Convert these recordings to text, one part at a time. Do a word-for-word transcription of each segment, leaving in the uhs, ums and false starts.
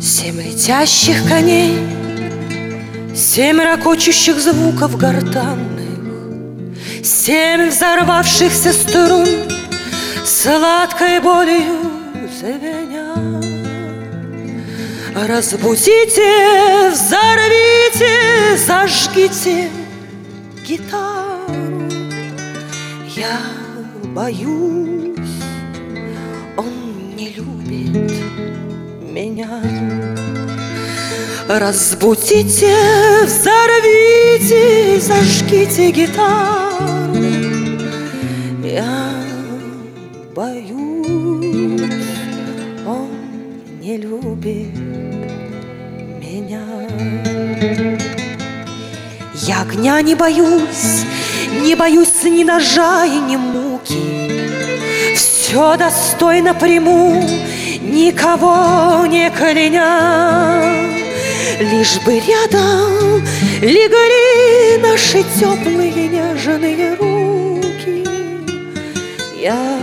Семь летящих коней, семь ракочущих звуков гортанных, семь взорвавшихся струн, сладкой болью звеня. Разбудите, взорвите, зажгите гитару. Я боюсь, он не любит меня. Разбудите, взорвите, зажгите гитару. Я боюсь, он не любит меня. Я огня не боюсь, не боюсь ни ножа и ни муки. Все достойно приму, никого не кляня. Лишь бы рядом легли наши теплые нежные руки. Я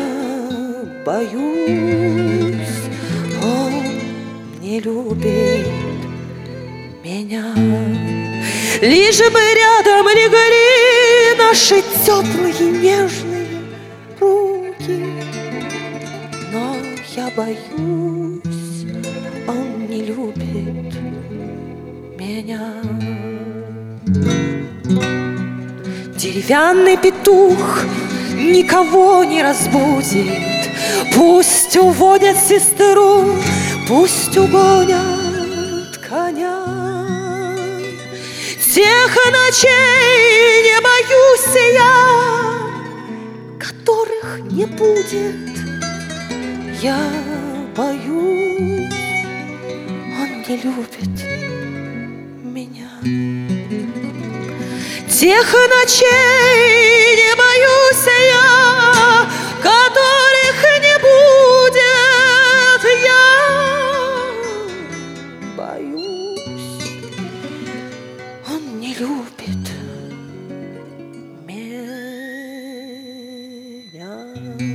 боюсь, он не любит меня. Лишь бы рядом легли наши теплые нежные руки. Но я боюсь, он не любит меня. Деревянный петух никого не разбудит. Пусть уводят сестру, пусть угонят коня. Тех ночей не боюсь я, которых не будет. Я боюсь, он не любит меня. Тех ночей не боюсь я, которых не будет. Я боюсь, он не любит меня.